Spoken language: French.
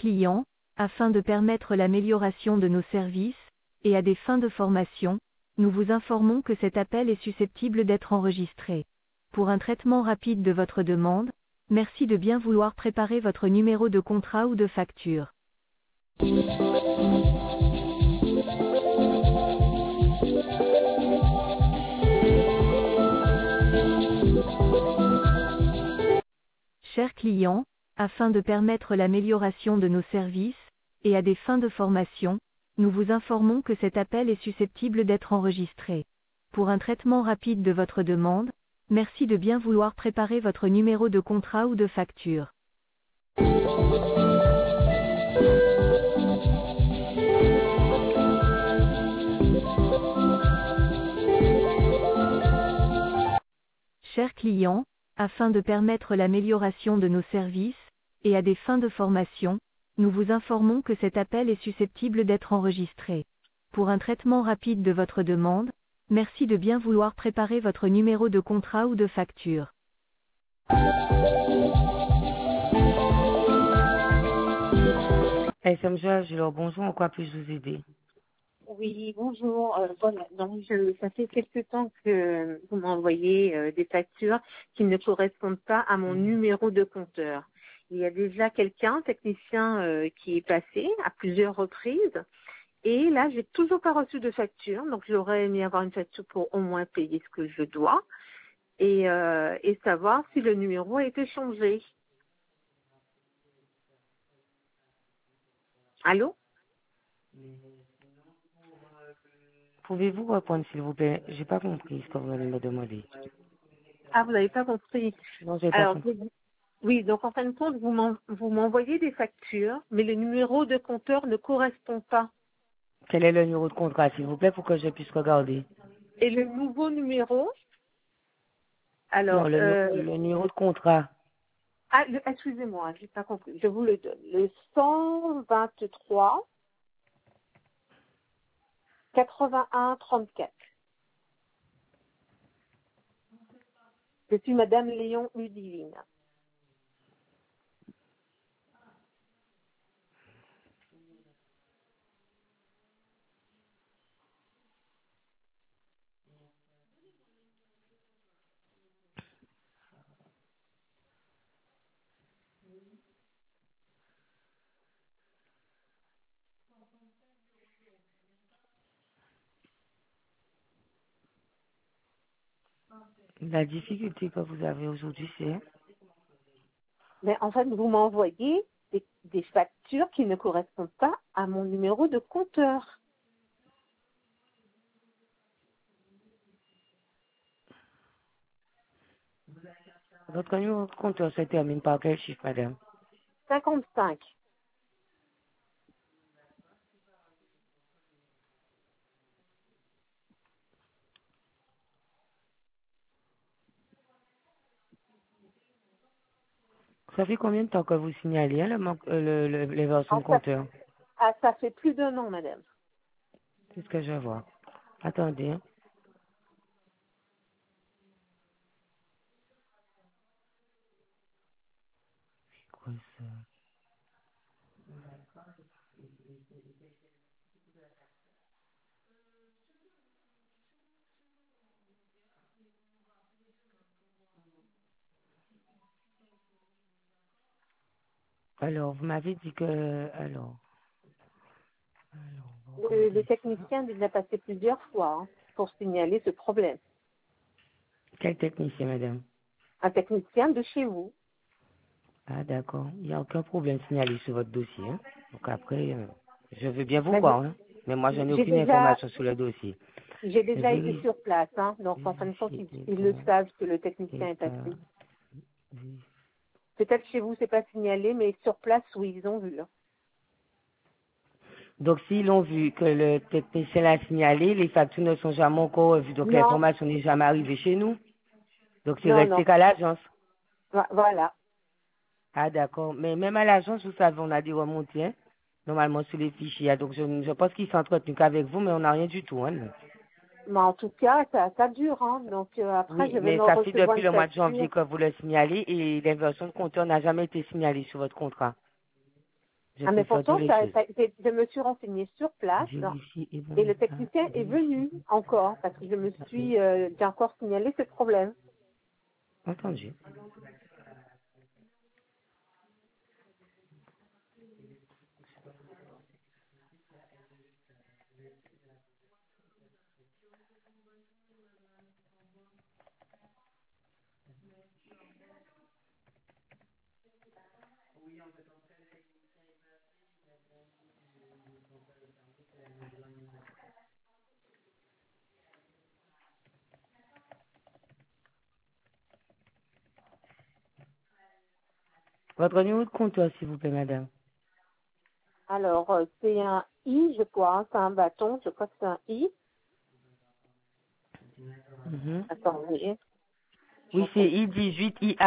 client, afin de permettre l'amélioration de nos services, et à des fins de formation, nous vous informons que cet appel est susceptible d'être enregistré. Pour un traitement rapide de votre demande, merci de bien vouloir préparer votre numéro de contrat ou de facture. Chers clients, afin de permettre l'amélioration de nos services, et à des fins de formation, nous vous informons que cet appel est susceptible d'être enregistré. Pour un traitement rapide de votre demande, merci de bien vouloir préparer votre numéro de contrat ou de facture. Chers clients, afin de permettre l'amélioration de nos services, et à des fins de formation, nous vous informons que cet appel est susceptible d'être enregistré. Pour un traitement rapide de votre demande, merci de bien vouloir préparer votre numéro de contrat ou de facture. SMG, alors bonjour, en quoi puis-je vous aider? Oui, bonjour. Voilà, donc ça fait quelque temps que vous m'envoyez des factures qui ne correspondent pas à mon numéro de compteur. Il y a déjà quelqu'un, technicien, qui est passé à plusieurs reprises. Et là, j'ai toujours pas reçu de facture. Donc, j'aurais aimé avoir une facture pour au moins payer ce que je dois et savoir si le numéro a été changé. Allô? Pouvez-vous répondre, s'il vous plaît? J'ai pas compris ce que vous allez me demander. Ah, vous n'avez pas compris. Non, j'ai pas Alors, compris. oui, donc en fin de compte, vous m'envoyez des factures, mais le numéro de compteur ne correspond pas. Quel est le numéro de contrat, s'il vous plaît, pour que je puisse regarder? Et le nouveau numéro, Non, alors, le numéro de contrat. excusez-moi, j'ai pas compris, je vous le donne. Le 123 81 34. Je suis Madame Léon Udivine. La difficulté que vous avez aujourd'hui, c'est... Mais en fait, vous m'envoyez des factures qui ne correspondent pas à mon numéro de compteur. Votre numéro de compteur se termine par quel chiffre, madame? 55. Ça fait combien de temps que vous signalez hein, les versions Ah, de compteur? ça fait plus d'un an, madame. C'est ce que je vois. Attendez. Hein. Quoi ça? Alors, vous m'avez dit que... Le technicien a passé plusieurs fois pour signaler ce problème. Quel technicien, madame? Un technicien de chez vous. Ah, d'accord. Il n'y a aucun problème signalé sur votre dossier. Hein. Donc après, je veux bien vous Mais voir. Hein. Mais moi, je n'ai aucune déjà, information sur le dossier. j'ai déjà été Vérifie. sur place, donc en fin de compte, ils le savent que le technicien est passé. Peut-être chez vous, c'est pas signalé, mais sur place, oui, ils ont vu. Donc, s'ils ont vu que le technicien l'a signalé, les factures ne sont jamais encore revues. Donc, Non, l'information n'est jamais arrivée chez nous. Donc, c'est non, resté qu'à l'agence. Voilà. Ah, d'accord. Mais même à l'agence, vous savez, on a des remontées, hein, normalement, sur les fichiers. Ah, donc, je pense qu'ils s'entretenent qu'avec vous, mais on n'a rien du tout. Hein. Mais en tout cas, ça dure. Donc après, Oui, je vais mais me ça fait recevoir depuis une le mois de facture. janvier que vous le signalez et l'inversion de compteur n'a jamais été signalée sur votre contrat. Je Ah, mais peux faire pourtant, tous les choses. je me suis renseignée sur place Vérifie et et le technicien est venu encore parce que j'ai encore signalé ce problème. Entendu. Votre numéro de compteur, s'il vous plaît, madame. Alors, c'est un I, je crois, hein, c'est un bâton, je crois que c'est un I. Mhm. Attendez. Oui, c'est I18, IA.